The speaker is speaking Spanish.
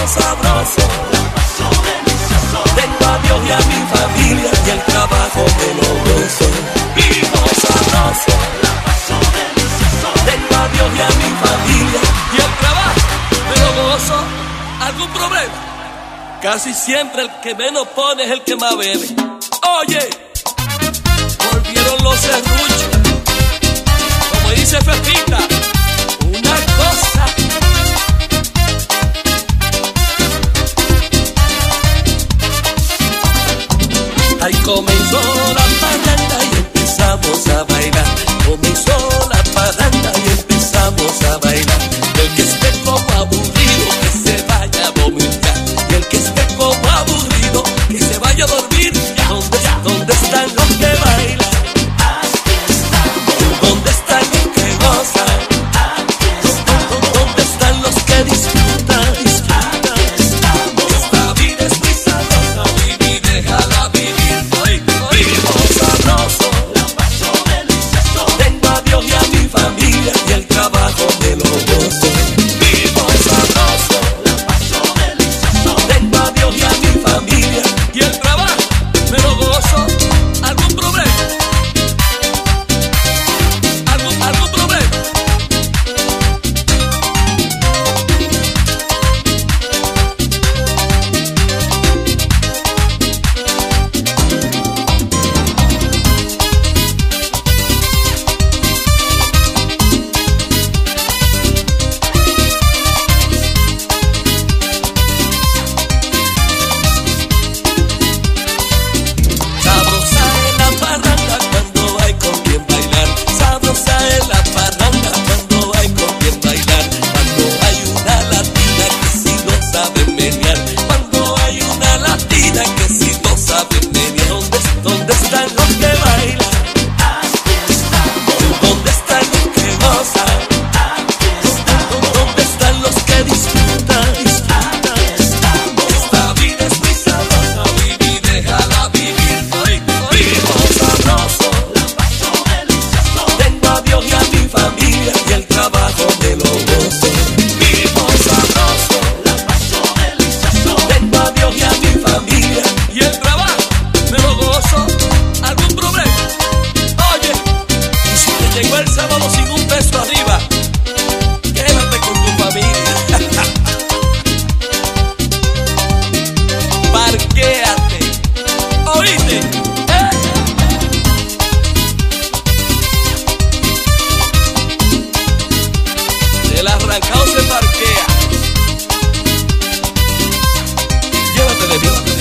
sabroso, tengo a Dios y a mi familia y el trabajo me lo gozo. Vivo sabroso, tengo a Dios y a mi familia y el trabajo me lo gozo. ¿Algún problema? Casi siempre el que menos pone es el que más bebe. Oye, volvieron los serruchos, como dice Pepita, una cosa. Ahí comenzó la parranda y empezamos a bailar. Comenzó la parranda y empezamos a bailar. El que esté como aburrido, que se vaya a vomitar. Y el que esté como aburrido, que se vaya a dormir. ¿Dónde están los que bailan? Aquí estamos. ¿Dónde están los que gozan? Aquí estamos. ¿Dónde están los que disfrutan? Aquí estamos. Esta vida es muy sabrosa, baby, déjala vivir. Vivo sabroso, la paso delicioso. Tengo a Dios y a mi familia y el trabajo me lo gozo. Vivo sabroso, la paso delicioso. Tengo a Dios y a mi familia y el trabajo me lo gozo. ¿Algún problema? ¿Algún problema? Sabrosa es la parranda cuando hay con quien bailar. Sabrosa es la parranda cuando hay con quien bailar. Cuando hay una latina que sí lo sabe menear. Cuando hay una latina que sí lo sabe menear. ¿Dónde están los que bailan? Aquí estamos. ¿Dónde están los que gozan? Aquí estamos. ¿Dónde están los que disfrutan? Aquí estamos. Esta vida es muy sabrosa, baby, déjala vivir. Vivo sabroso, la paso delicioso. Tengo a Dios y a mi familia y el trabajo me lo gozo. Vivo sabroso, la paso delicioso. Tengo a Dios y a mi familia y el trabajo me lo gozo. ¿Algún problema? Oye, y si te llegó el sábado sin un peso arriba, quédate con tu familia. Parquéate, ¿oíste? El arrancado se parquea. Llévate de mí.